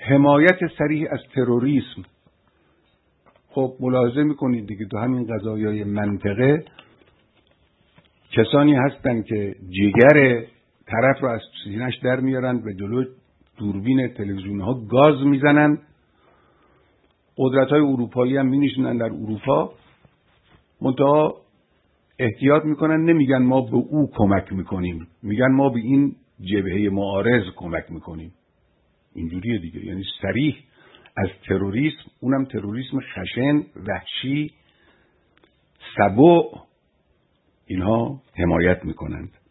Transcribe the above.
حمایت صریح از تروریسم. خب ملاحظه میکنید دیگه تو همین قضایای منطقه کسانی هستن که جگر طرف رو از سینه‌اش در میارن و جلو دوربین تلویزیون ها گاز میزنن. قدرت‌های اروپایی هم می‌نشینن در اروپا، منتها احتیاط میکنن، نمیگن ما به او کمک میکنیم، میگن ما به این جبهه معارض کمک میکنیم. اینجوریه دیگه، یعنی صریح از تروریسم، اونم تروریسم خشن، وحشی، سبوع، اینها حمایت میکنند.